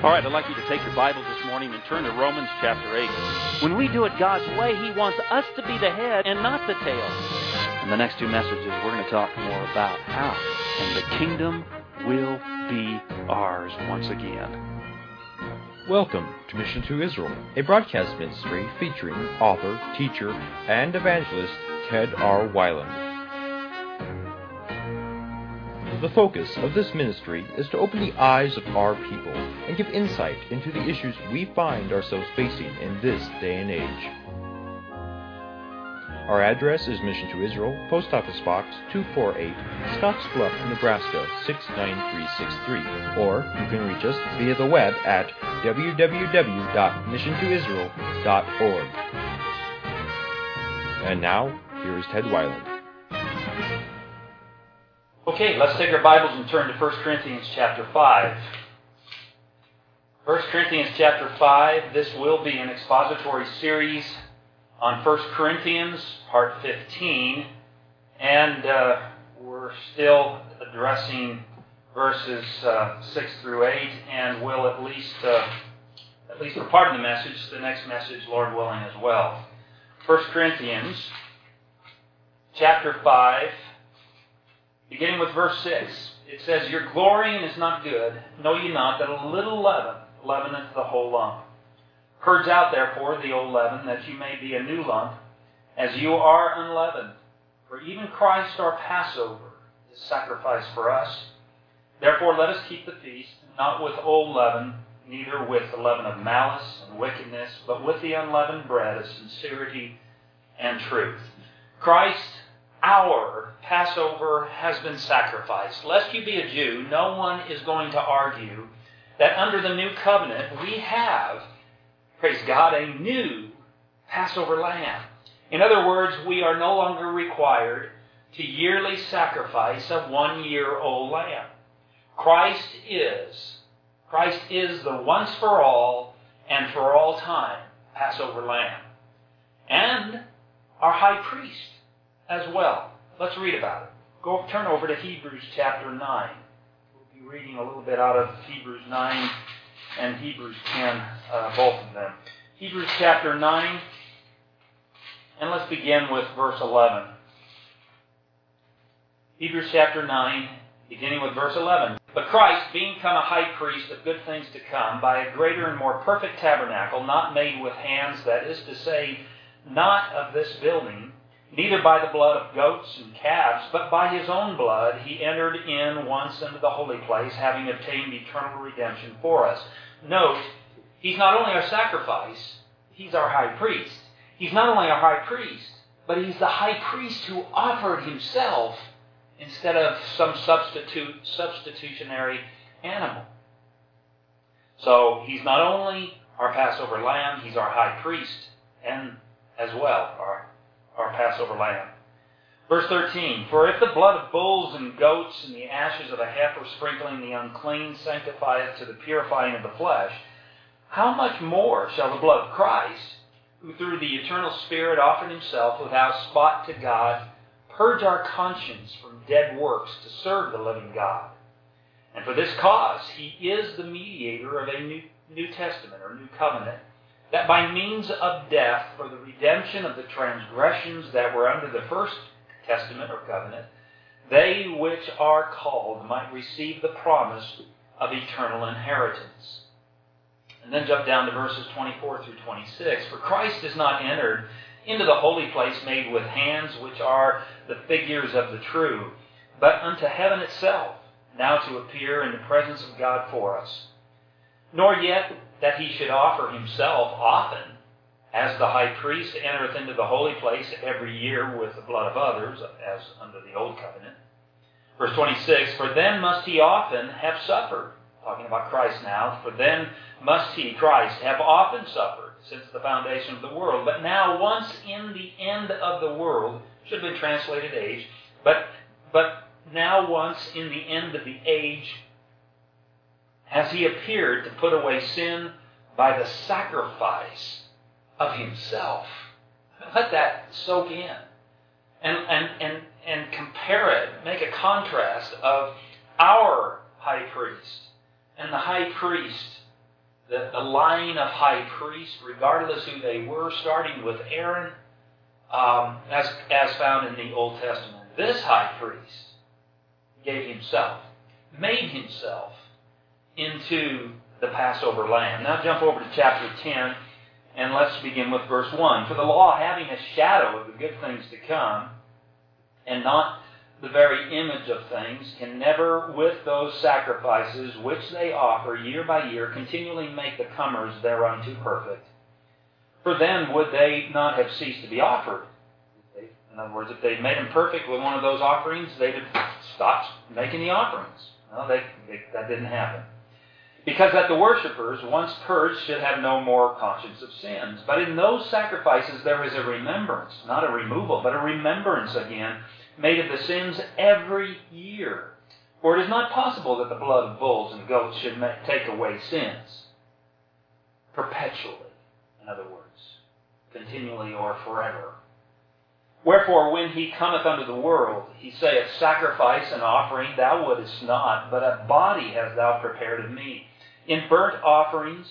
All right, I'd like you to take your Bibles this morning and turn to Romans chapter 8. When we do it God's way, He wants us to be the head and not the tail. In the next two messages, we're going to talk more about how, and the kingdom will be ours once again. Welcome to Mission to Israel, a broadcast ministry featuring author, teacher, and evangelist Ted R. Weiland. The focus of this ministry is to open the eyes of our people and give insight into the issues we find ourselves facing in this day and age. Our address is Mission to Israel, Post Office Box 248, Scottsbluff, Nebraska 69363, or you can reach us via the web at www.missiontoisrael.org. And now, here is Ted Weiland. Okay, let's take our Bibles and turn to 1 Corinthians chapter 5. 1 Corinthians chapter 5, this will be an expository series on 1 Corinthians, part 15, and we're still addressing verses 6 through 8, and we'll at least for part of the message, the next message, Lord willing, as well. 1 Corinthians chapter 5, beginning with verse 6, it says, "Your glorying is not good. Know ye not that a little leaven leaveneth the whole lump? Purge out therefore the old leaven, that ye may be a new lump, as you are unleavened. For even Christ our Passover is sacrificed for us. Therefore let us keep the feast, not with old leaven, neither with the leaven of malice and wickedness, but with the unleavened bread of sincerity and truth." Christ, our Passover, has been sacrificed. Lest you be a Jew, no one is going to argue that under the new covenant we have, praise God, a new Passover lamb. In other words, we are no longer required to yearly sacrifice a 1-year-old lamb. Christ is the once for all and for all time Passover lamb. And our high priest as well. Let's read about it. Turn over to Hebrews chapter 9. We'll be reading a little bit out of Hebrews 9 and Hebrews 10, both of them. Hebrews chapter 9, and let's begin with verse 11. Hebrews chapter 9, beginning with verse 11. "But Christ, being come a high priest of good things to come, by a greater and more perfect tabernacle, not made with hands, that is to say, not of this building, neither by the blood of goats and calves, but by His own blood, He entered in once into the holy place, having obtained eternal redemption for us." Note, He's not only our sacrifice, He's our high priest. He's not only our high priest, but He's the high priest who offered Himself instead of some substitutionary animal. So He's not only our Passover lamb, He's our high priest, and as well our Passover lamb. Verse 13, "For if the blood of bulls and goats and the ashes of a heifer sprinkling the unclean sanctifieth to the purifying of the flesh, how much more shall the blood of Christ, who through the eternal Spirit offered Himself without spot to God, purge our conscience from dead works to serve the living God? And for this cause He is the mediator of a new testament or new covenant, that by means of death, for the redemption of the transgressions that were under the first testament or covenant, they which are called might receive the promise of eternal inheritance." And then jump down to verses 24 through 26. "For Christ is not entered into the holy place made with hands, which are the figures of the true, but unto heaven itself, now to appear in the presence of God for us. Nor yet that He should offer Himself often, as the high priest entereth into the holy place every year with the blood of others, as under the old covenant." Verse 26, "For then must He often have suffered," talking about Christ now, "for then must He, Christ, have often suffered since the foundation of the world. But now once in the end of the world," should have been translated age, but now once in the end of the age, "has He appeared to put away sin by the sacrifice of Himself." Let that soak in. And compare it, make a contrast of our high priest and the high priest the line of high priests, regardless who they were, starting with Aaron, as found in the Old Testament. This high priest made himself into the Passover lamb. Now jump over to chapter 10, and let's begin with verse 1. For the law, having a shadow of the good things to come, and not the very image of things, can never, with those sacrifices which they offer year by year, continually make the comers thereunto perfect. For then would they not have ceased to be offered. In other words, if they made them perfect with one of those offerings, they'd have stopped making the offerings. No, that didn't happen. Because that the worshippers, once purged, should have no more conscience of sins. But in those sacrifices there is a remembrance, not a removal, but a remembrance again, made of the sins every year. For it is not possible that the blood of bulls and goats should take away sins. Perpetually, in other words, continually or forever. Wherefore, when he cometh unto the world, he saith, Sacrifice and offering thou wouldest not, but a body hast thou prepared of me. In burnt offerings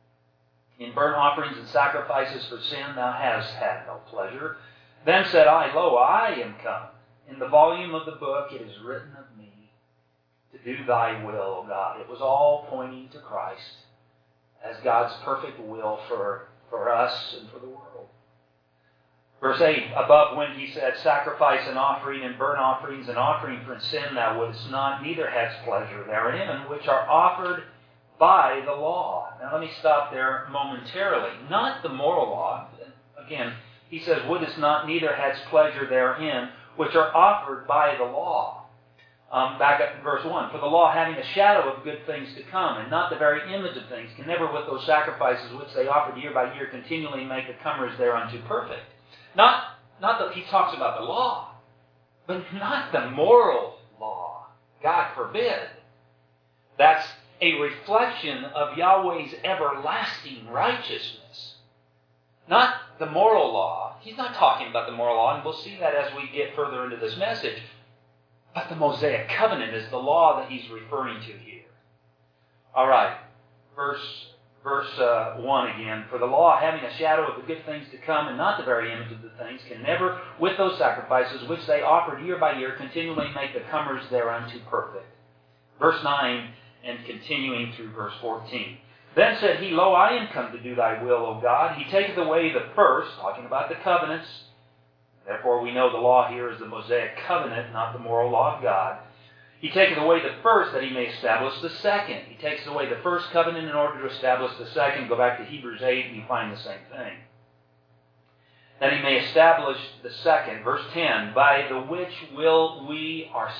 and sacrifices for sin thou hast had no pleasure. Then said I, Lo, I am come. In the volume of the book it is written of me, to do thy will, O God. It was all pointing to Christ as God's perfect will for us and for the world. Verse 8, above when he said, Sacrifice and offering and burnt offerings and offering for sin thou wouldest not, neither hadst pleasure therein, which are offered by the law. Now let me stop there momentarily. Not the moral law. Again, he says, Wouldest not, neither hadst pleasure therein, which are offered by the law. Back up in verse 1. For the law, having a shadow of good things to come, and not the very image of things, can never with those sacrifices which they offered year by year continually make the comers thereunto perfect. Not that he talks about the law, but not the moral law. God forbid. That's a reflection of Yahweh's everlasting righteousness. Not the moral law. He's not talking about the moral law, and we'll see that as we get further into this message. But the Mosaic covenant is the law that he's referring to here. All right, verse 1 again. For the law, having a shadow of the good things to come, and not the very image of the things, can never, with those sacrifices which they offered year by year, continually make the comers thereunto perfect. Verse 9, and continuing through verse 14. Then said he, Lo, I am come to do thy will, O God. He taketh away the first, talking about the covenants. Therefore we know the law here is the Mosaic covenant, not the moral law of God. He taketh away the first that he may establish the second. He takes away the first covenant in order to establish the second. Go back to Hebrews 8 and you find the same thing. That he may establish the second. Verse 10, by the which will we are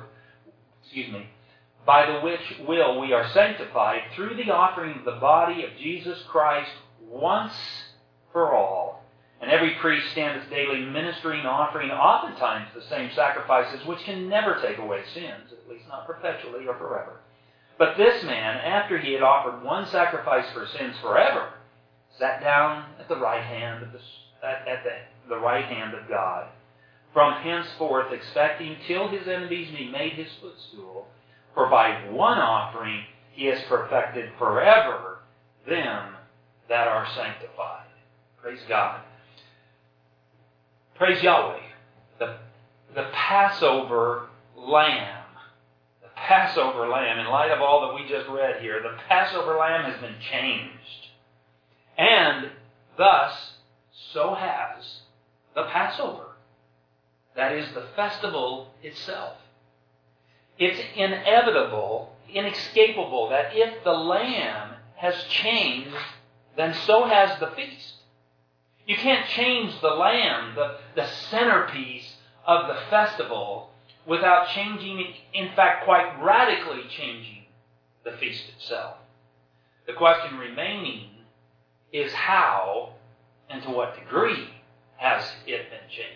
sanctified through the offering of the body of Jesus Christ once for all. And every priest standeth daily ministering, offering oftentimes the same sacrifices, which can never take away sins, at least not perpetually or forever. But this man, after he had offered one sacrifice for sins forever, sat down at the right hand of the right hand of God, from henceforth expecting till his enemies be made his footstool. For by one offering he has perfected forever them that are sanctified. Praise God. Praise Yahweh. The Passover lamb. The Passover lamb, in light of all that we just read here, the Passover lamb has been changed. And thus, so has the Passover. That is the festival itself. It's inevitable, inescapable, that if the lamb has changed, then so has the feast. You can't change the lamb, the centerpiece of the festival, without changing, in fact, quite radically changing the feast itself. The question remaining is how and to what degree has it been changed?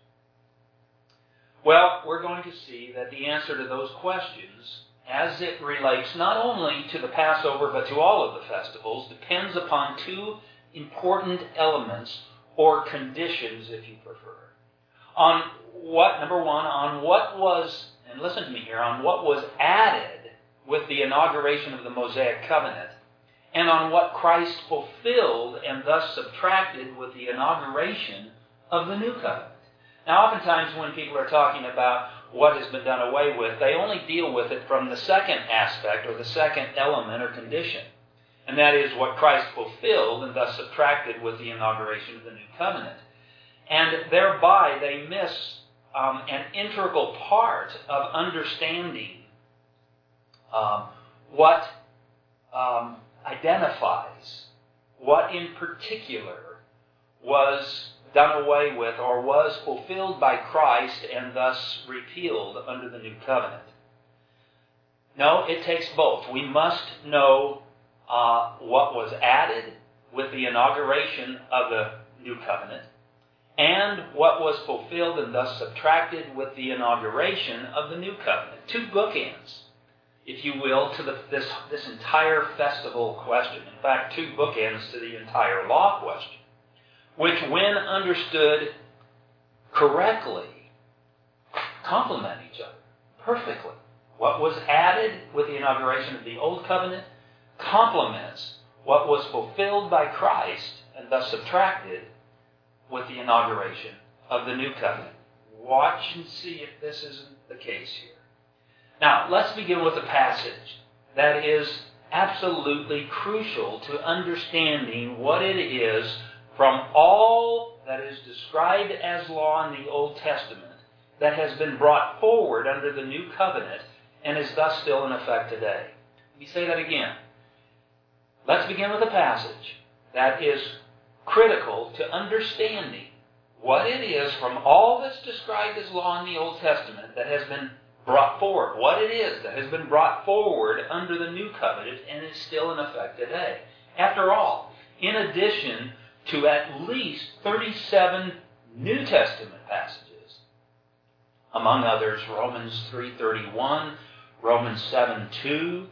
Well, we're going to see that the answer to those questions, as it relates not only to the Passover but to all of the festivals, depends upon two important elements or conditions, if you prefer. Number one, on what was, and listen to me here, on what was added with the inauguration of the Mosaic covenant, and on what Christ fulfilled and thus subtracted with the inauguration of the new covenant. Now, oftentimes when people are talking about what has been done away with, they only deal with it from the second aspect or the second element or condition. And that is what Christ fulfilled and thus subtracted with the inauguration of the new covenant. And thereby they miss an integral part of understanding what identifies what in particular was done away with or was fulfilled by Christ and thus repealed under the new covenant. No, it takes both. We must know what was added with the inauguration of the new covenant and what was fulfilled and thus subtracted with the inauguration of the new covenant. Two bookends, if you will, to this entire festival question. In fact, two bookends to the entire law question, which, when understood correctly, complement each other perfectly. What was added with the inauguration of the Old Covenant complements what was fulfilled by Christ and thus subtracted with the inauguration of the New Covenant. Watch and see if this isn't the case here. Now, let's begin with a passage that is absolutely crucial to understanding what it is from all that is described as law in the Old Testament that has been brought forward under the New Covenant and is thus still in effect today. Let me say that again. Let's begin with a passage that is critical to understanding what it is from all that's described as law in the Old Testament that has been brought forward, what it is that has been brought forward under the New Covenant and is still in effect today. After all, in addition to at least 37 New Testament passages, among others Romans 3:31, Romans 7:2,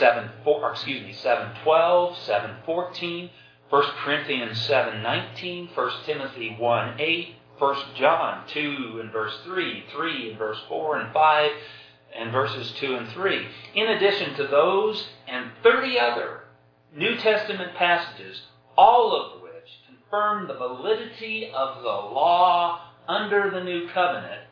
7:12, 7:14, 1 Corinthians 7:19, 1 Timothy 1:8, 1 John 2 and verse 3, 3 and verse 4 and 5, and verses 2 and 3. In addition to those and 30 other New Testament passages, all of which confirm the validity of the law under the New Covenant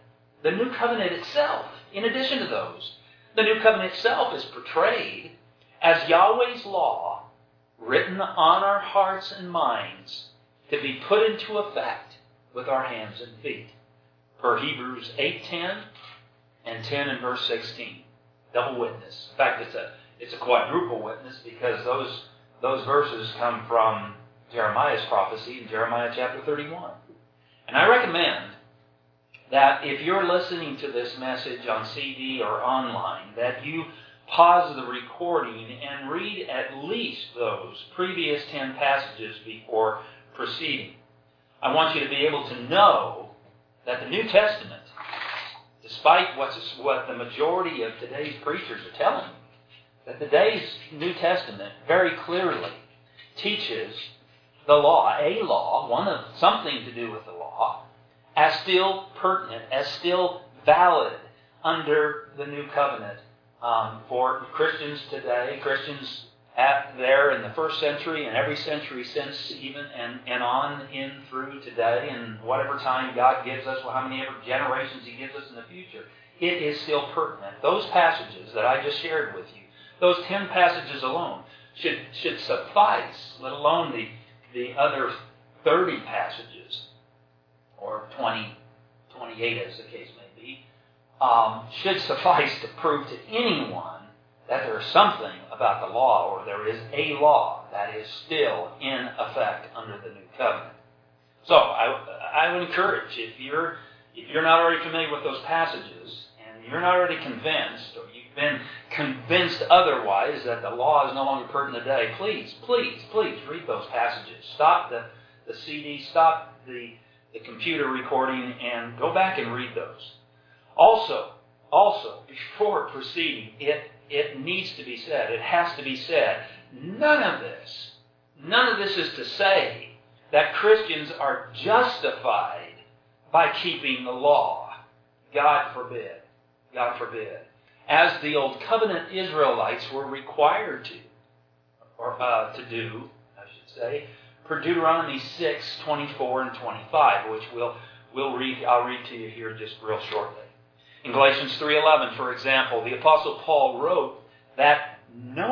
itself, in addition to those, the New Covenant itself is portrayed as Yahweh's law written on our hearts and minds to be put into effect with our hands and feet, per Hebrews 8:10 and 10 and verse 16. Double witness. In fact, it's a quadruple witness because those verses come from Jeremiah's prophecy in Jeremiah chapter 31. And I recommend that if you're listening to this message on CD or online, that you pause the recording and read at least those previous 10 passages before proceeding. I want you to be able to know that the New Testament, despite what the majority of today's preachers are telling you, that today's New Testament very clearly teaches the law, a law, one of something to do with the law, as still pertinent, as still valid under the New Covenant for Christians today, Christians there in the first century and every century since even, and on in through today, and whatever time God gives us, how many ever generations He gives us in the future, it is still pertinent. Those passages that I just shared with you, those 10 passages alone should suffice, let alone the other 30 passages, or 20, 28 as the case may be, should suffice to prove to anyone that there is something about the law, or there is a law that is still in effect under the New Covenant. So I would encourage, if you're not already familiar with those passages, and you're not already convinced, or you've been convinced otherwise that the law is no longer pertinent today, please read those passages. Stop the CD, stop the computer recording, and go back and read those. Also, before proceeding, it needs to be said, it has to be said, none of this is to say that Christians are justified by keeping the law. God forbid. God forbid. As the Old Covenant Israelites were required to. or to do, I should say, per Deuteronomy 6, 24 and 25, which I'll read to you here just real shortly. In Galatians 3:11, for example, the Apostle Paul wrote that no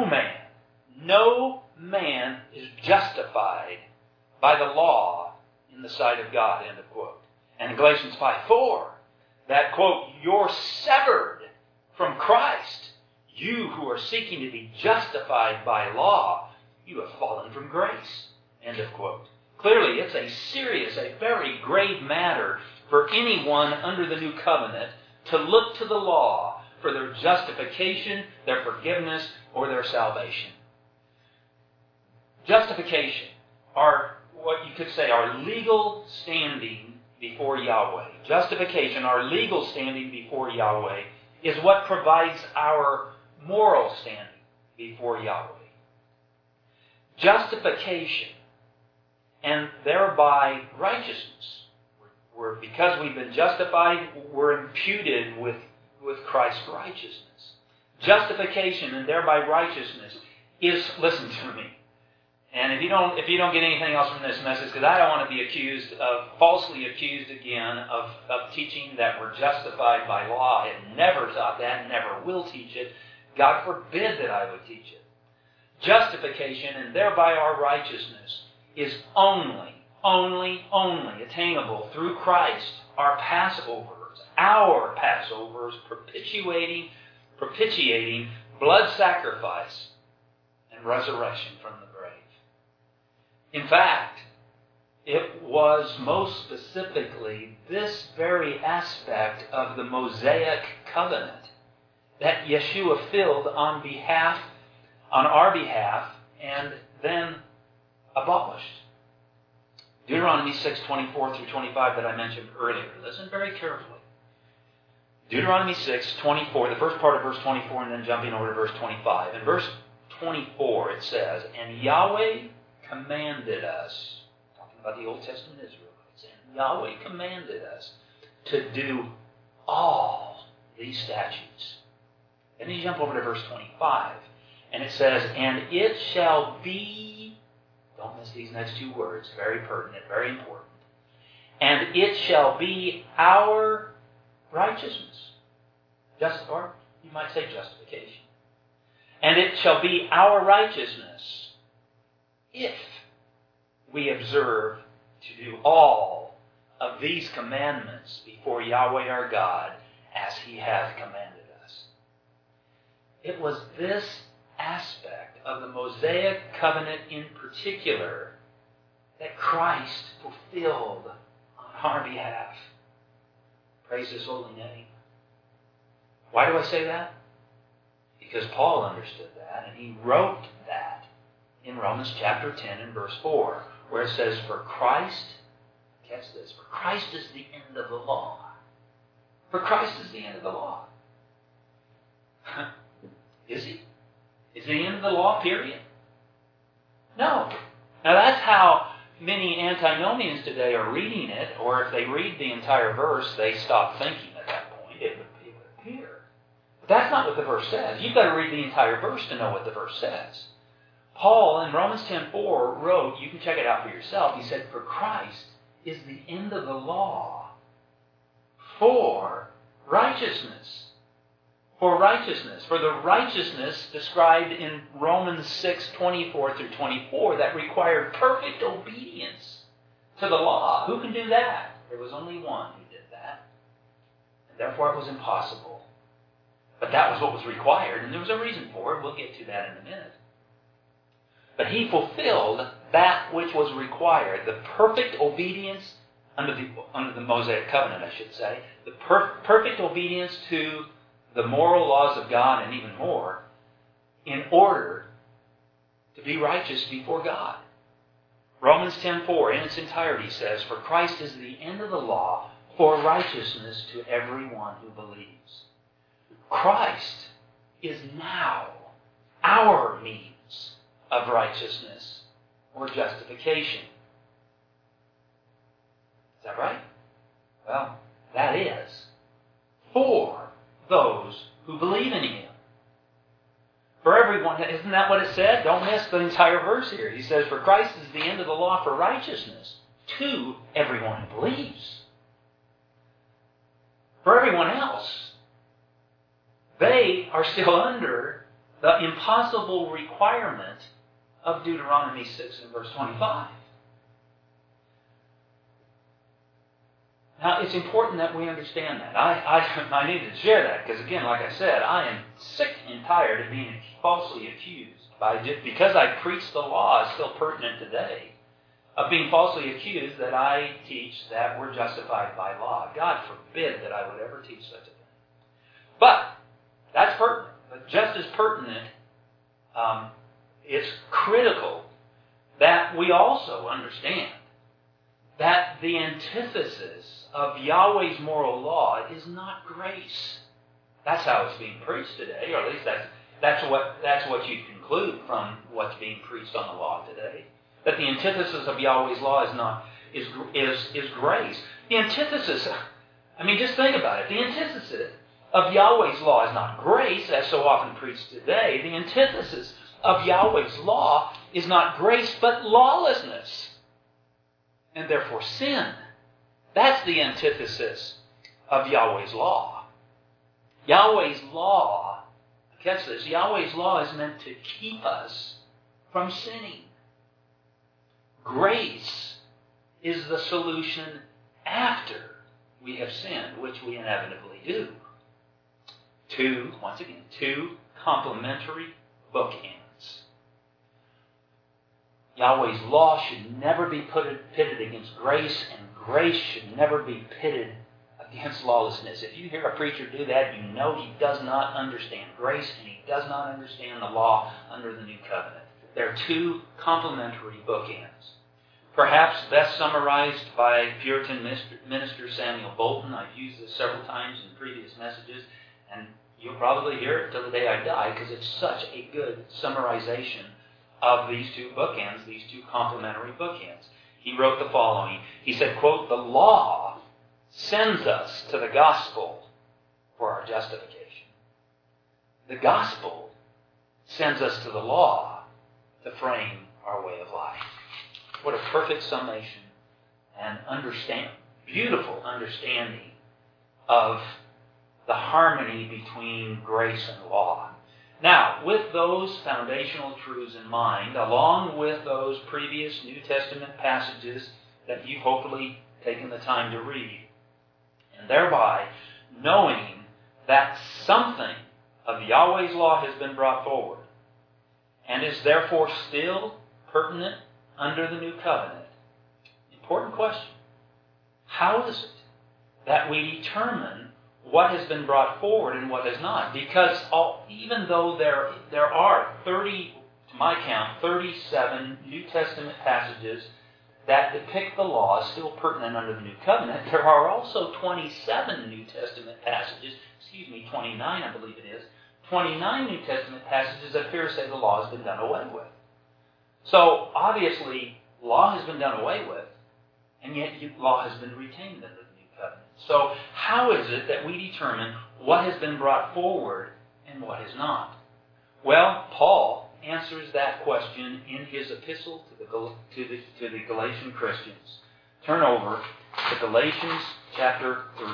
man is justified by the law in the sight of God, end of quote. And in Galatians 5:4, that, quote, you're severed from Christ. You who are seeking to be justified by law, you have fallen from grace, end of quote. Clearly, it's a serious, a very grave matter for anyone under the new covenant to look to the law for their justification, their forgiveness, or their salvation. Justification, what you could say, our legal standing before Yahweh. Justification, our legal standing before Yahweh, is what provides our moral standing before Yahweh. Justification, and thereby righteousness. Because we've been justified, we're imputed with Christ's righteousness. Justification and thereby righteousness is, listen to me, and if you don't get anything else from this message, because I don't want to be falsely accused again of teaching that we're justified by law. I have never taught that, never will teach it. God forbid that I would teach it. Justification and thereby our righteousness is only attainable through Christ, our Passovers, propitiating blood sacrifice and resurrection from the grave. In fact, it was most specifically this very aspect of the Mosaic covenant that Yeshua filled on our behalf, and then abolished. Deuteronomy 6, 24 through 25 that I mentioned earlier. Listen very carefully. Deuteronomy 6, 24, the first part of verse 24, and then jumping over to verse 25. In verse 24 it says, and Yahweh commanded us, talking about the Old Testament Israelites, and Yahweh commanded us to do all these statutes. Then you jump over to verse 25, and it says, and it shall be, don't miss these next two words, very pertinent, very important, and it shall be our righteousness. Or you might say justification. And it shall be our righteousness if we observe to do all of these commandments before Yahweh our God as He hath commanded us. It was this aspect of the Mosaic covenant in particular that Christ fulfilled on our behalf. Praise His holy name. Why do I say that? Because Paul understood that, and he wrote that in Romans chapter 10 and verse 4, where it says, for Christ, catch this, for Christ is the end of the law. For Christ is the end of the law. Is He? Is He the end of the law, period? No. Now that's how many antinomians today are reading it, or if they read the entire verse, they stop thinking at that point. It would appear. But that's not what the verse says. You've got to read the entire verse to know what the verse says. Paul in Romans 10:4 wrote, you can check it out for yourself, he said, for Christ is the end of the law for righteousness. For righteousness. For the righteousness described in Romans 6, 24 through 24 that required perfect obedience to the law. Who can do that? There was only one who did that. And therefore it was impossible. But that was what was required, and there was a reason for it. We'll get to that in a minute. But He fulfilled that which was required. The perfect obedience under the Mosaic covenant, I should say. The perfect obedience to the moral laws of God and even more, in order to be righteous before God. Romans 10:4 in its entirety says, for Christ is the end of the law for righteousness to everyone who believes. Christ is now our means of righteousness or justification. Is that right? Well, that is for those who believe in Him. For everyone, isn't that what it said? Don't miss the entire verse here. He says, for Christ is the end of the law for righteousness to everyone who believes. For everyone else, they are still under the impossible requirement of Deuteronomy 6 and verse 25. Now, it's important that we understand that. I need to share that because, again, like I said, I am sick and tired of being falsely accused. Because I preach the law is still pertinent today, of being falsely accused that I teach that we're justified by law. God forbid that I would ever teach such a thing. But that's pertinent. But just as pertinent, it's critical that we also understand that the antithesis of Yahweh's moral law is not grace. That's how it's being preached today, or at least that's what you conclude from what's being preached on the law today. That the antithesis of Yahweh's law is grace. The antithesis, just think about it. The antithesis of Yahweh's law is not grace, as so often preached today. The antithesis of Yahweh's law is not grace, but lawlessness, and therefore sin. That's the antithesis of Yahweh's law. Yahweh's law, catch this, Yahweh's law is meant to keep us from sinning. Grace is the solution after we have sinned, which we inevitably do. Two complementary bookends. Yahweh's law should never be pitted against grace, and grace should never be pitted against lawlessness. If you hear a preacher do that, you know he does not understand grace and he does not understand the law under the new covenant. They're two complementary bookends. Perhaps best summarized by Puritan minister Samuel Bolton. I've used this several times in previous messages, and you'll probably hear it till the day I die because it's such a good summarization of these two bookends, these two complementary bookends. He wrote the following. He said, quote, "The law sends us to the gospel for our justification. The gospel sends us to the law to frame our way of life." What a perfect summation and beautiful understanding of the harmony between grace and law. Now, with those foundational truths in mind, along with those previous New Testament passages that you've hopefully taken the time to read, and thereby knowing that something of Yahweh's law has been brought forward and is therefore still pertinent under the new covenant. Important question. How is it that we determine what has been brought forward and what has not? Because even though there are 30, to my count, 37 New Testament passages that depict the law as still pertinent under the new covenant, there are also 27 New Testament passages, 29 I believe it is, 29 New Testament passages that appear to say the law has been done away with. So, obviously, law has been done away with, and yet law has been retained under the new covenant. So, how is it that we determine what has been brought forward and what has not? Well, Paul answers that question in his epistle to the Galatian Christians. Turn over to Galatians chapter 3.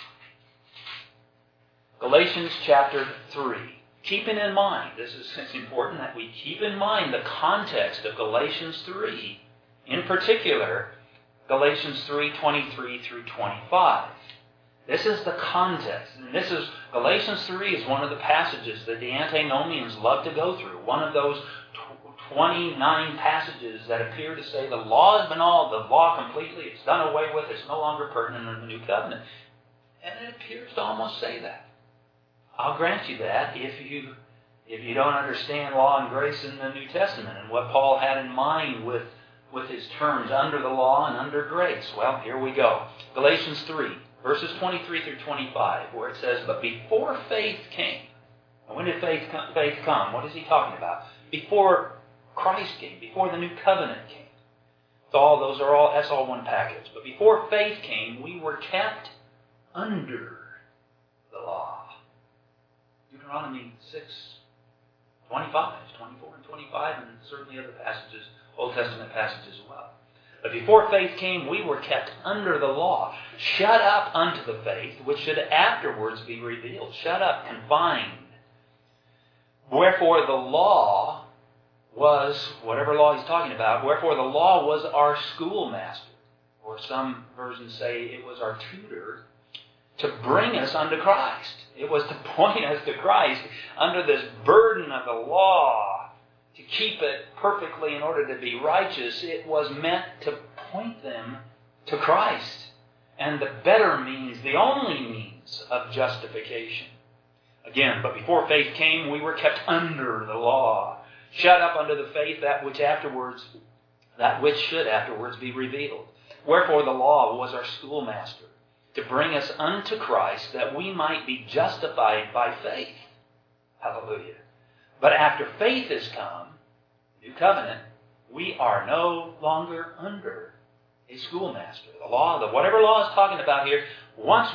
Galatians chapter 3. Keeping in mind, it's important that we keep in mind the context of Galatians 3, in particular, Galatians 3:23 through 25. This is the context, and Galatians 3 is one of the passages that the antinomians love to go through. One of those 29 passages that appear to say the law has been the law completely, it's done away with, it's no longer pertinent under the new covenant. And it appears to almost say that. I'll grant you that if you don't understand law and grace in the New Testament and what Paul had in mind with his terms under the law and under grace. Well, here we go. Galatians 3, verses 23 through 25, where it says, "But before faith came," and when did faith come? What is he talking about? Before Christ came, before the new covenant came. That's all one package. But before faith came, we were kept under the law. Deuteronomy 6, 25, 24 and 25, and certainly other passages, Old Testament passages as well. But before faith came, we were kept under the law, shut up unto the faith, which should afterwards be revealed. Shut up, confined. Wherefore the law was, whatever law he's talking about, wherefore the law was our schoolmaster. Or some versions say it was our tutor to bring us unto Christ. It was to point us to Christ under this burden of the law, to keep it perfectly in order to be righteous. It was meant to point them to Christ and the better means, the only means of justification. Again, but before faith came, we were kept under the law, shut up under the faith that which should afterwards be revealed. Wherefore the law was our schoolmaster, to bring us unto Christ, that we might be justified by faith. Hallelujah. But after faith is come, new covenant, we are no longer under a schoolmaster. The law, whatever law is talking about here, once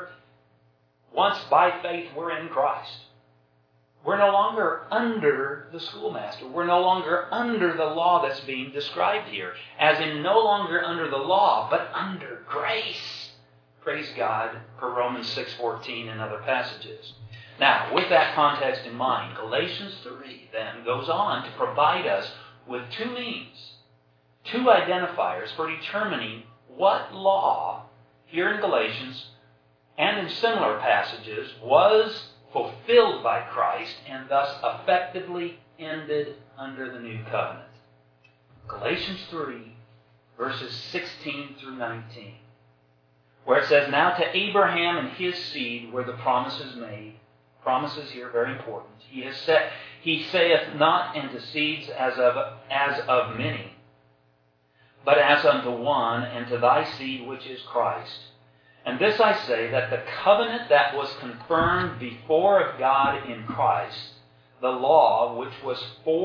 by faith we're in Christ, we're no longer under the schoolmaster. We're no longer under the law that's being described here. As in no longer under the law, but under grace. Praise God, per Romans 6:14 and other passages. Now, with that context in mind, Galatians 3 then goes on to provide us with two means, two identifiers for determining what law here in Galatians and in similar passages was fulfilled by Christ and thus effectively ended under the new covenant. Galatians 3, verses 16 through 19, where it says, Now to Abraham and his seed were the promises made. Promises here very important. He saith not unto seeds as of many, but as unto one, and to thy seed which is Christ. And this I say, that the covenant that was confirmed before of God in Christ, the law which was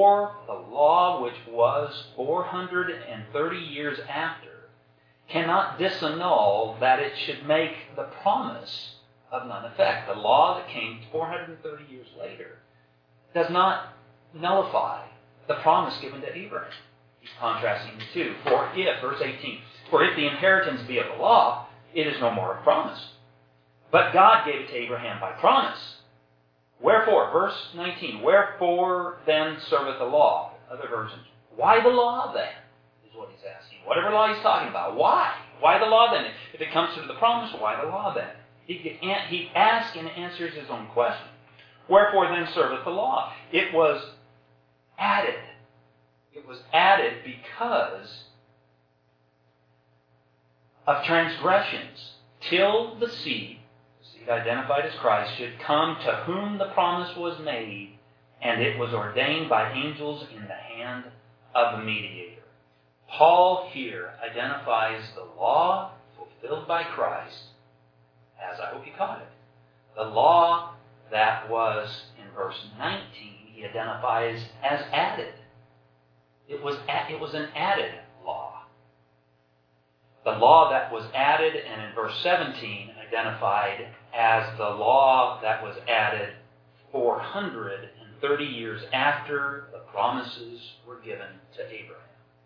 430 years after, cannot disannul that it should make the promise of none effect. The law that came 430 years later does not nullify the promise given to Abraham. He's contrasting the two. Verse 18, for if the inheritance be of the law, it is no more a promise. But God gave it to Abraham by promise. Wherefore, verse 19, wherefore then serveth the law? Other versions. Why the law then? Is what he's asking. Whatever law he's talking about. Why? Why the law then? If it comes to the promise, why the law then? He asks and answers his own question. Wherefore then serveth the law? It was added. It was added because of transgressions, till the seed identified as Christ, should come to whom the promise was made, and it was ordained by angels in the hand of the mediator. Paul here identifies the law fulfilled by Christ as, I hope you caught it, the law that was, in verse 19, he identifies as added. It was an added law. The law that was added, and in verse 17, identified as the law that was added 430 years after the promises were given to Abraham.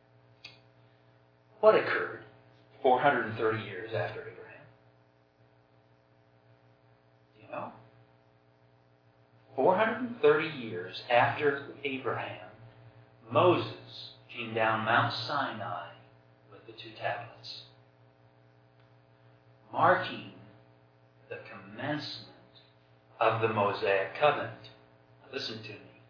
What occurred 430 years after Abraham? Do you know? 430 years after Abraham, Moses came down Mount Sinai with the 2 tablets, marking the commencement of the Mosaic covenant. Now listen to me.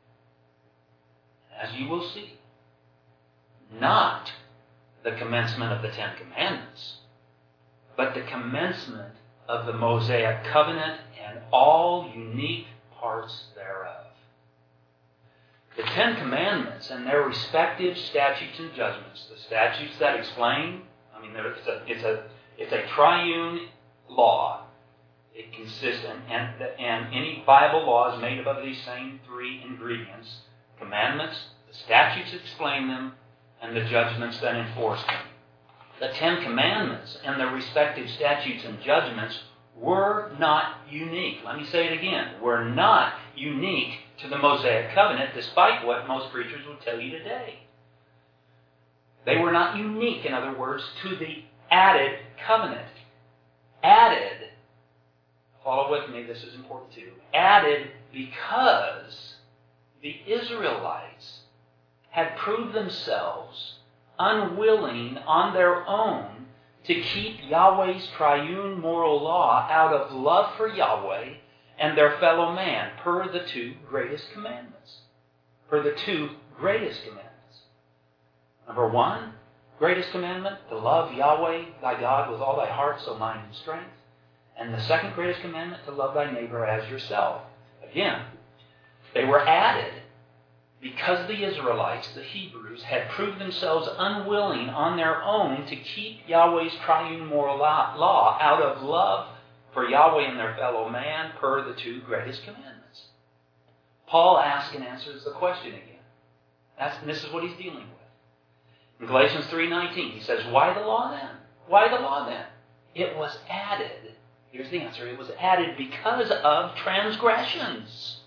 As you will see, not the commencement of the 10 Commandments, but the commencement of the Mosaic covenant and all unique parts thereof. The 10 Commandments and their respective statutes and judgments, the statutes that explain, it's a triune law. It consists, and any Bible law is made up of these same 3 ingredients: commandments, the statutes that explain them, and the judgments that enforce them. The 10 Commandments and their respective statutes and judgments were not unique. Let me say it again. Were not unique to the Mosaic covenant, despite what most preachers would tell you today. They were not unique, in other words, to the added covenant. Added, follow with me, this is important too, added because the Israelites had proved themselves unwilling on their own to keep Yahweh's triune moral law out of love for Yahweh and their fellow man, per the two greatest commandments. Per the two greatest commandments. Number one, greatest commandment, to love Yahweh thy God with all thy heart, soul, mind, and strength. And the second greatest commandment, to love thy neighbor as yourself. Again, they were added because the Israelites, the Hebrews, had proved themselves unwilling on their own to keep Yahweh's triune moral law out of love for Yahweh and their fellow man, per the two greatest commandments. Paul asks and answers the question again. And this is what he's dealing with. In Galatians 3:19, he says, why the law then? Why the law then? It was added. Here's the answer. It was added because of transgressions.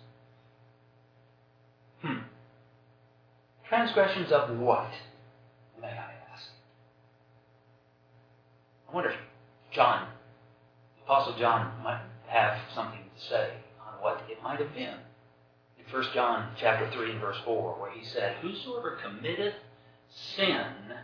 Transgressions of what, may I ask? I wonder if John, Apostle John, might have something to say on what it might have been. In 1 John chapter 3 and verse 4, where he said, whosoever committeth sin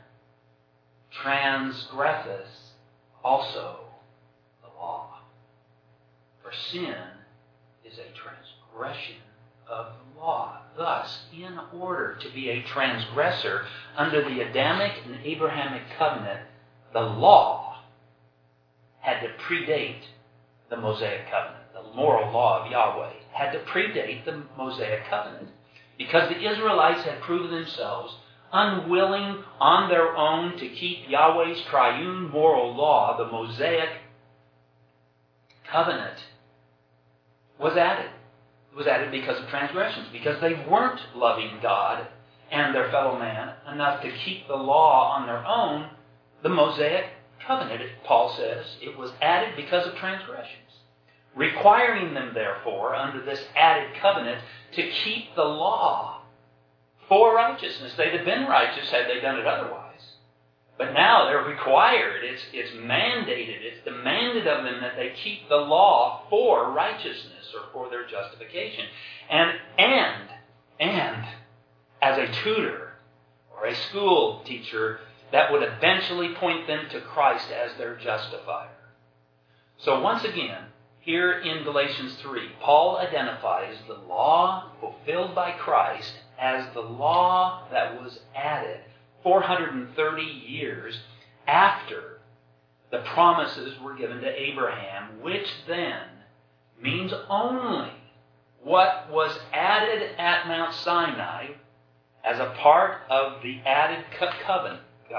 transgresseth also the law. For sin is a transgression of the law. Thus, in order to be a transgressor under the Adamic and Abrahamic covenant, the law had to predate the Mosaic covenant. The moral law of Yahweh had to predate the Mosaic covenant. Because the Israelites had proven themselves unwilling on their own to keep Yahweh's triune moral law, the Mosaic covenant was added. It was added because of transgressions, because they weren't loving God and their fellow man enough to keep the law on their own, the Mosaic covenant, Paul says, it was added because of transgressions, requiring them, therefore, under this added covenant, to keep the law for righteousness. They'd have been righteous had they done it otherwise. But now they're required. It's mandated. It's demanded of them that they keep the law for righteousness or for their justification. And as a tutor or a school teacher, that would eventually point them to Christ as their justifier. So once again, here in Galatians 3, Paul identifies the law fulfilled by Christ as the law that was added 430 years after the promises were given to Abraham, which then means only what was added at Mount Sinai as a part of the added covenant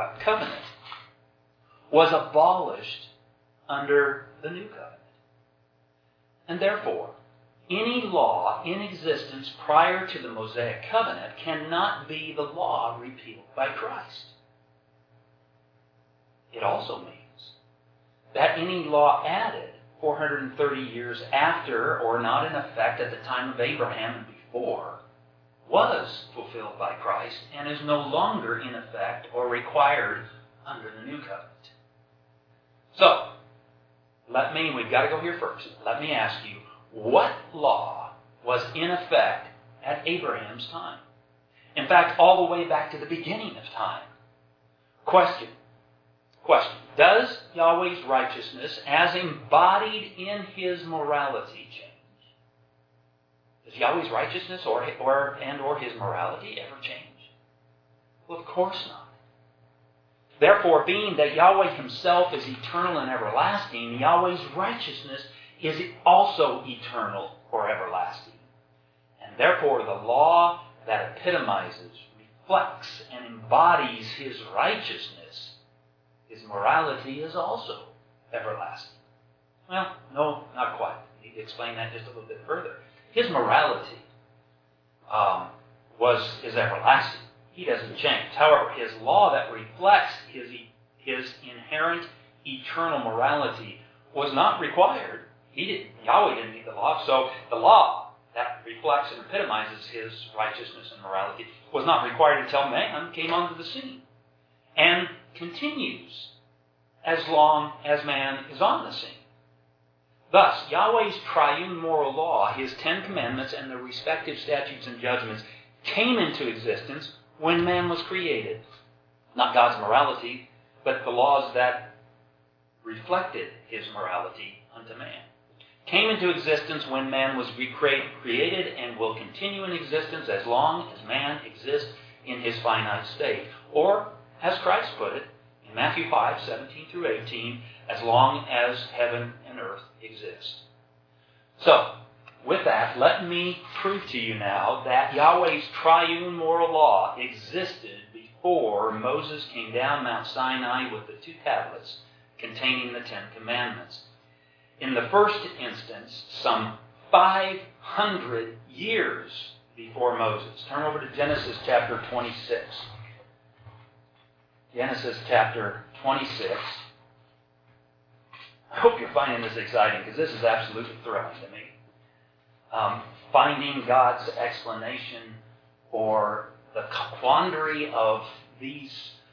was abolished under the new covenant. And therefore, any law in existence prior to the Mosaic covenant cannot be the law repealed by Christ. It also means that any law added 430 years after or not in effect at the time of Abraham and before was fulfilled by Christ and is no longer in effect or required under the new covenant. So, we've got to go here first. Let me ask you, what law was in effect at Abraham's time? In fact, all the way back to the beginning of time. Question. Does Yahweh's righteousness, as embodied in His morality, change? Does Yahweh's righteousness or His morality ever change? Well, of course not. Therefore, being that Yahweh Himself is eternal and everlasting, Yahweh's righteousness is also eternal or everlasting. And therefore, the law that epitomizes, reflects, and embodies His righteousness, His morality, is also everlasting. Well, no, not quite. I need to explain that just a little bit further. His morality is everlasting. He doesn't change. However, His law that reflects His inherent eternal morality was not required. Yahweh didn't need the law. So the law that reflects and epitomizes his righteousness and morality, was not required until man came onto the scene, and continues as long as man is on the scene. Thus, Yahweh's triune moral law, his 10 commandments, and the respective statutes and judgments came into existence when man was created. Not God's morality, but the laws that reflected his morality unto man. Came into existence when man was created and will continue in existence as long as man exists in his finite state. Or, as Christ put it, in Matthew 5, 17 through 18, as long as heaven and earth exist. So, with that, let me prove to you now that Yahweh's triune moral law existed before Moses came down Mount Sinai with the 2 tablets containing the 10 commandments. In the first instance, some 500 years before Moses. Turn over to Genesis chapter 26. Genesis chapter 26. I hope you're finding this exciting, because this is absolutely thrilling to me. Finding God's explanation for the quandary of these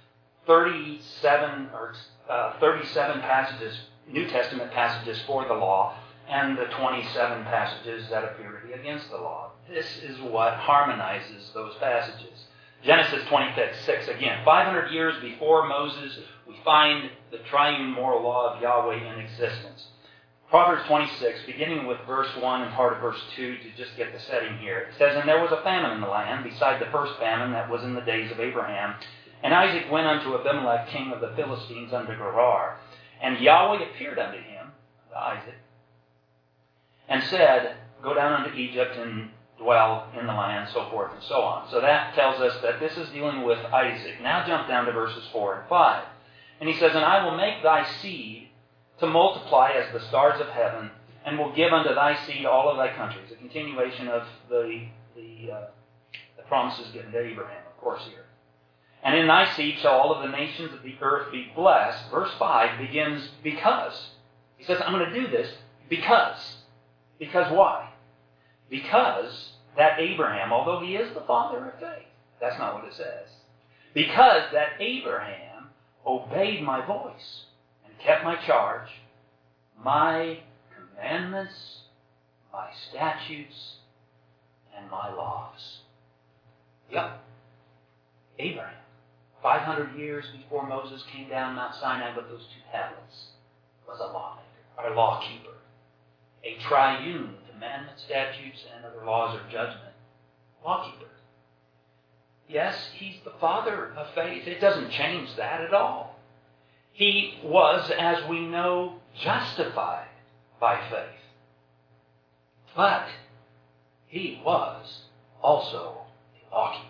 37 passages, New Testament passages for the law, and the 27 passages that appear to be against the law. This is what harmonizes those passages. Genesis 26, again, 500 years before Moses, we find the triune moral law of Yahweh in existence. Proverbs 26, beginning with verse 1 and part of verse 2, to just get the setting here. It says, "And there was a famine in the land, beside the first famine that was in the days of Abraham. And Isaac went unto Abimelech, king of the Philistines, unto Gerar. And Yahweh appeared unto him," to Isaac, "and said, Go down unto Egypt and dwell in the land," so forth and so on. So that tells us that this is dealing with Isaac. Now jump down to verses 4 and 5. And he says, "And I will make thy seed to multiply as the stars of heaven, and will give unto thy seed all of thy countries." A continuation of the promises given to Abraham, of course, here. "And in thy seed shall all of the nations of the earth be blessed." Verse 5 begins because. He says, I'm going to do this because. Because why? Because that Abraham, although he is the father of faith, that's not what it says. Because that Abraham obeyed my voice and kept my charge, my commandments, my statutes, and my laws. Yep. Abraham. 500 years before Moses came down Mount Sinai with those 2 tablets, was a lawmaker, or lawkeeper. A triune, commandment, statutes, and other laws of judgment. Lawkeeper. Yes, he's the father of faith. It doesn't change that at all. He was, as we know, justified by faith. But he was also a lawkeeper.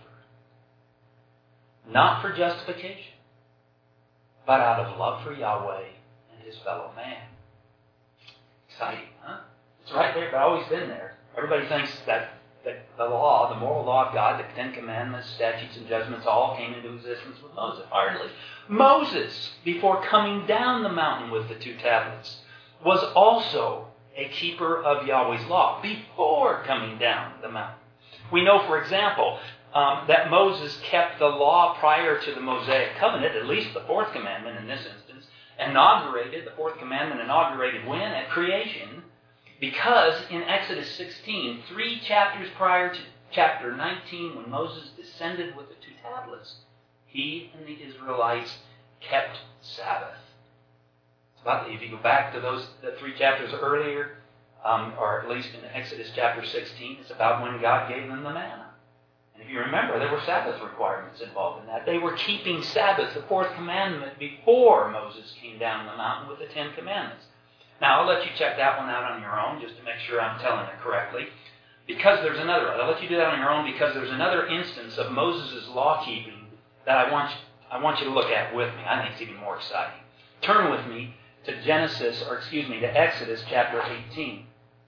Not for justification, but out of love for Yahweh and his fellow man. Exciting, huh? It's right there, but always been there. Everybody thinks that the law, the moral law of God, the 10 commandments, statutes, and judgments all came into existence with Moses. Hardly. Moses, before coming down the mountain with the 2 tablets, was also a keeper of Yahweh's law before coming down the mountain. We know, for example, that Moses kept the law prior to the Mosaic covenant, at least the 4th commandment in this instance, inaugurated, the 4th commandment inaugurated when? At creation. Because in Exodus 16, 3 chapters prior to chapter 19, when Moses descended with the 2 tablets, he and the Israelites kept Sabbath. It's about, if you go back to the 3 chapters earlier, or at least in Exodus chapter 16, it's about when God gave them the manna. And if you remember, there were Sabbath requirements involved in that. They were keeping Sabbath, the 4th commandment, before Moses came down the mountain with the 10 commandments. Now, I'll let you check that one out on your own, just to make sure I'm telling it correctly. I'll let you do that on your own, because there's another instance of Moses' law keeping that I want you to look at with me. I think it's even more exciting. Turn with me to Exodus chapter 18.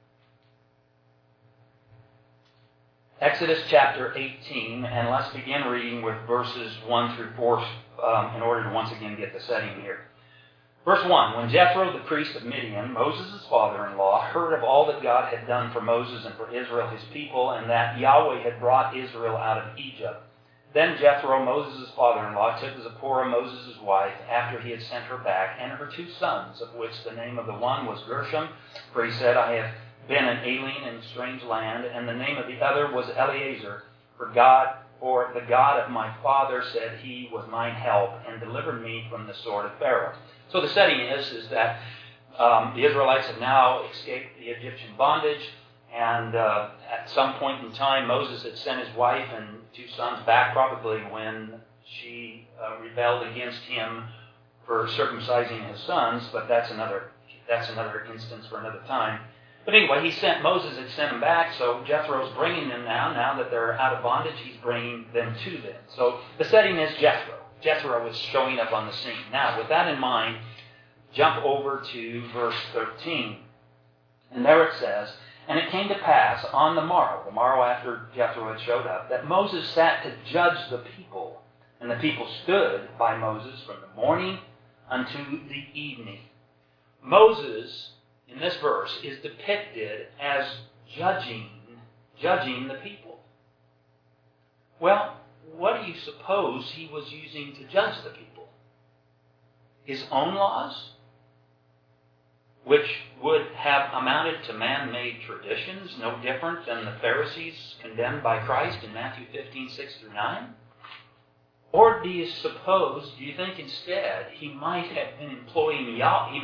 Exodus chapter 18, and let's begin reading with verses 1 through 4 in order to once again get the setting here. Verse 1, when Jethro, the priest of Midian, Moses' father-in-law, heard of all that God had done for Moses and for Israel, his people, and that Yahweh had brought Israel out of Egypt, then Jethro, Moses' father-in-law, took Zipporah, Moses' wife, after he had sent her back, and her 2 sons, of which the name of the one was Gershom, for he said, I have been an alien in a strange land, and the name of the other was Eleazar, for the God of my father said he was mine help, and delivered me from the sword of Pharaoh. So the setting is that the Israelites have now escaped the Egyptian bondage, and at some point in time, Moses had sent his wife and 2 sons back, probably when she rebelled against him for circumcising his sons, but that's another instance for another time. But anyway, Moses had sent them back, so Jethro's bringing them now that they're out of bondage, he's bringing them to them. So the setting is Jethro. Jethro is showing up on the scene. Now, with that in mind, jump over to verse 13. And there it says, and it came to pass on the morrow after Jethro had showed up, that Moses sat to judge the people. And the people stood by Moses from the morning unto the evening. Moses, in this verse, is depicted as judging the people. Well, what do you suppose he was using to judge the people? His own laws? Which would have amounted to man-made traditions, no different than the Pharisees condemned by Christ in Matthew 15, 6-9? Or do you think instead he might have been employing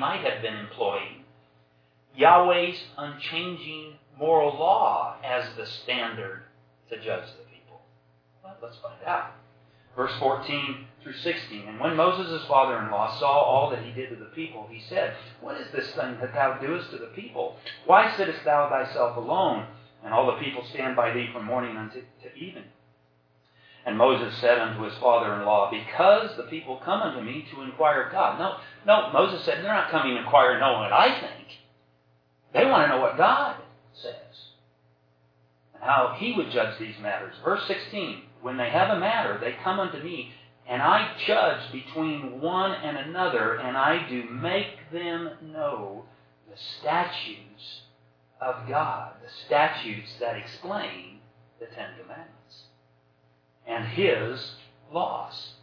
Yahweh's unchanging moral law as the standard to judge the people? Well, let's find out. Verse 14 through 16. And when Moses' father-in-law saw all that he did to the people, he said, what is this thing that thou doest to the people? Why sittest thou thyself alone, and all the people stand by thee from morning unto even? And Moses said unto his father-in-law, because the people come unto me to inquire of God. No, Moses said, they're not coming to inquire knowing what I think. They want to know what God says, and how he would judge these matters. Verse 16, when they have a matter, they come unto me, and I judge between one and another, and I do make them know the statutes of God, the statutes that explain the 10 Commandments and his laws.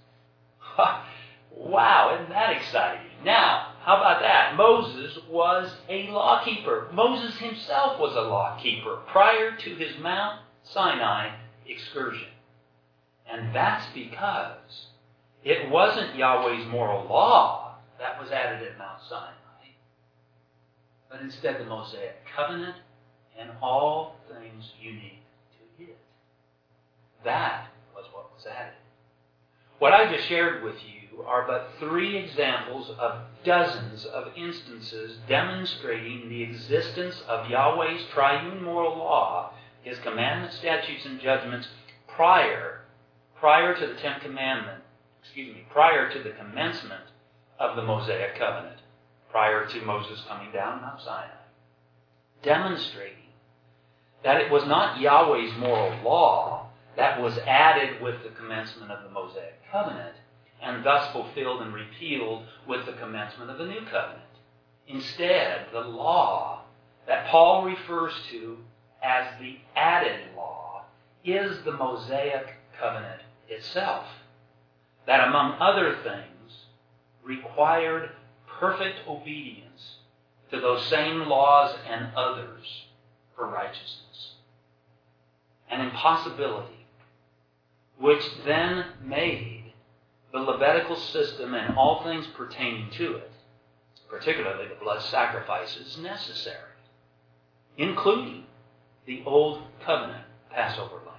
Wow, isn't that exciting? Now, how about that? Moses was a lawkeeper. Moses himself was a lawkeeper prior to his Mount Sinai excursion. And that's because it wasn't Yahweh's moral law that was added at Mount Sinai, but instead the Mosaic covenant and all things unique to it. That was what was added. What I just shared with you are but 3 examples of dozens of instances demonstrating the existence of Yahweh's triune moral law, his commandments, statutes, and judgments prior to the 10th commandment, prior to the commencement of the Mosaic covenant, prior to Moses coming down Mount Sinai, demonstrating that it was not Yahweh's moral law that was added with the commencement of the Mosaic covenant, and thus fulfilled and repealed with the commencement of the new covenant. Instead, the law that Paul refers to as the added law is the Mosaic covenant itself, that among other things required perfect obedience to those same laws and others for righteousness. An impossibility which then made the Levitical system and all things pertaining to it, particularly the blood sacrifices, necessary, including the Old Covenant Passover lamb.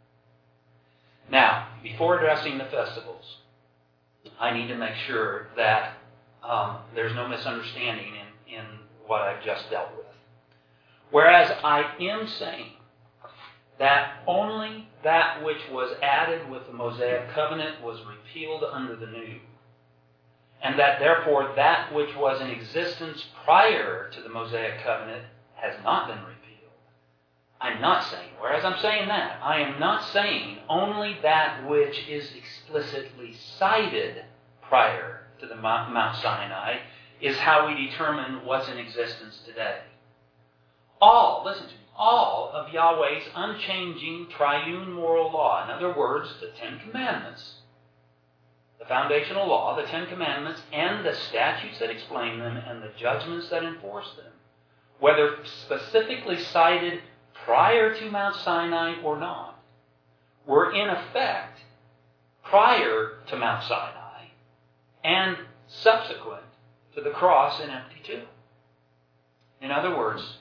Now, before addressing the festivals, I need to make sure that there's no misunderstanding in what I've just dealt with. Whereas I am saying that only that which was added with the Mosaic covenant was repealed under the new, and that therefore that which was in existence prior to the Mosaic covenant has not been repealed. I'm not saying, whereas I'm saying that, I am not saying only that which is explicitly cited prior to the Mount Sinai is how we determine what's in existence today. All, listen to me, all of Yahweh's unchanging triune moral law, in other words, the Ten Commandments, the foundational law, the Ten Commandments, and the statutes that explain them, and the judgments that enforce them, whether specifically cited prior to Mount Sinai or not, were in effect prior to Mount Sinai and subsequent to the cross and empty tomb. In other words,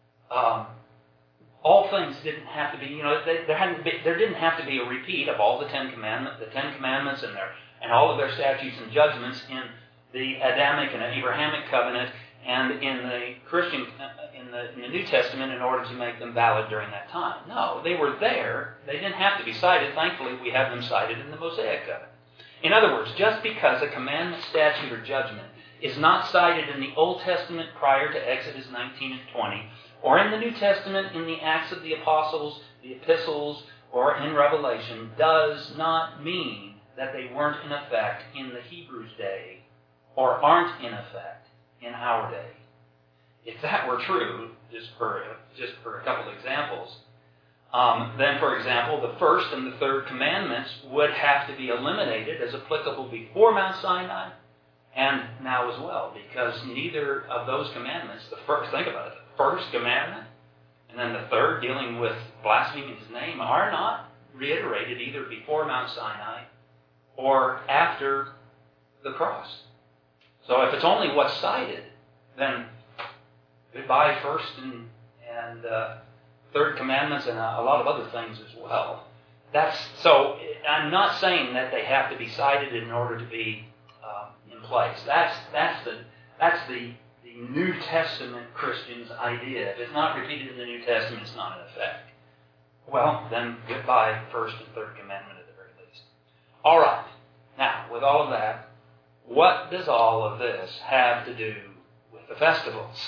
all things didn't have to be, there didn't have to be a repeat of all the Ten Commandments and all of their statutes and judgments in the Adamic and Abrahamic covenant and in the Christian, in the New Testament in order to make them valid during that time. No, they were there. They didn't have to be cited. Thankfully, we have them cited in the Mosaic covenant. In other words, just because a commandment, statute, or judgment is not cited in the Old Testament prior to Exodus 19 and 20, or in the New Testament in the Acts of the Apostles, the Epistles, or in Revelation, does not mean that they weren't in effect in the Hebrews' day or aren't in effect in our day. If that were true, just for a couple of examples, then, for example, the first and the third commandments would have to be eliminated as applicable before Mount Sinai and now as well, because neither of those commandments, think about it, the first commandment and then the third, dealing with blaspheming His name, are not reiterated either before Mount Sinai or after the cross. So if it's only what's cited, then goodbye first and third commandments and a lot of other things as well. So I'm not saying that they have to be cited in order to be in place. That's the New Testament Christian's idea. If it's not repeated in the New Testament, it's not in effect. Well, then goodbye first and third commandment at the very least. All right. Now, with all of that, what does all of this have to do with the festivals?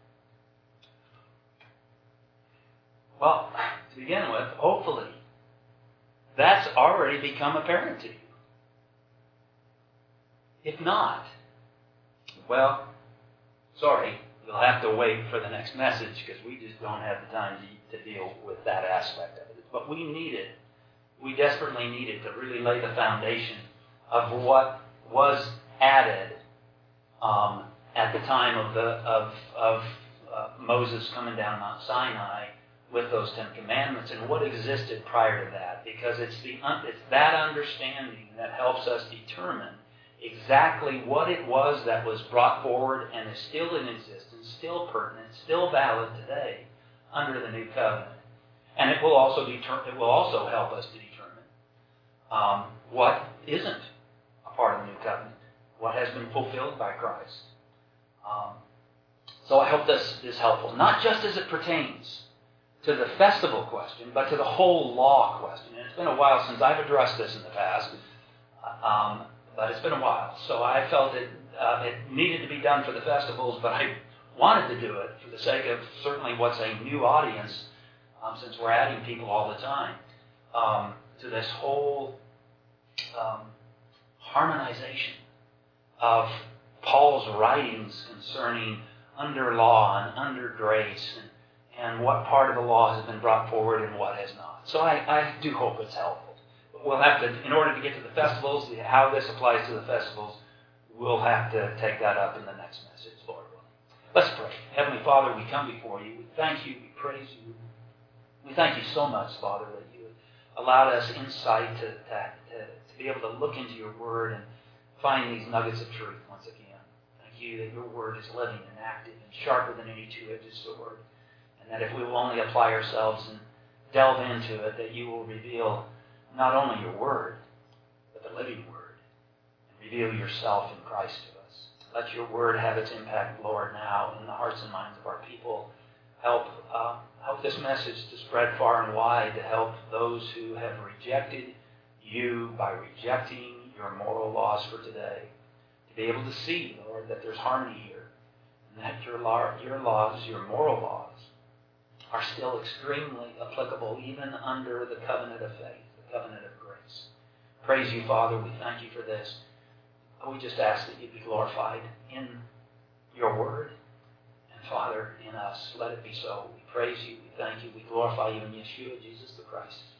Well, to begin with, hopefully, that's already become apparent to you. If not, well, sorry, you'll have to wait for the next message because we just don't have the time to deal with that aspect of it. But we need it. We desperately need it to really lay the foundation of what was added at the time of Moses coming down Mount Sinai with those Ten Commandments and what existed prior to that, because it's that understanding that helps us determine exactly what it was that was brought forward and is still in existence, still pertinent, still valid today under the New Covenant. And it will also help us to determine what isn't a part of the New Covenant, what has been fulfilled by Christ. So I hope this is helpful, not just as it pertains to the festival question, but to the whole law question. And it's been a while since I've addressed this in the past, but it's been a while. So I felt it needed to be done for the festivals, but I wanted to do it for the sake of certainly what's a new audience, since we're adding people all the time, to this whole harmonization of Paul's writings concerning under law and under grace and what part of the law has been brought forward and what has not. So I do hope it's helpful. But we'll have to, in order to get to the festivals, how this applies to the festivals, we'll have to take that up in the next message, Lord willing. Let's pray. Heavenly Father, we come before you. We thank you. We praise you. We thank you so much, Father, that you allowed us insight to be able to look into your word and find these nuggets of truth once again. Thank you that your word is living and active and sharper than any two-edged sword. And that if we will only apply ourselves and delve into it, that you will reveal not only your word, but the living word, and reveal yourself in Christ to us. Let your word have its impact, Lord, now in the hearts and minds of our people. Help this message to spread far and wide, to help those who have rejected you by rejecting your moral laws for today, to be able to see, Lord, that there's harmony here, and that your laws, your moral laws, are still extremely applicable even under the covenant of faith, the covenant of grace. Praise you, Father. We thank you for this. We just ask that you be glorified in your word. And Father, in us, let it be so. We praise you, we thank you, we glorify you in Yeshua, Jesus the Christ.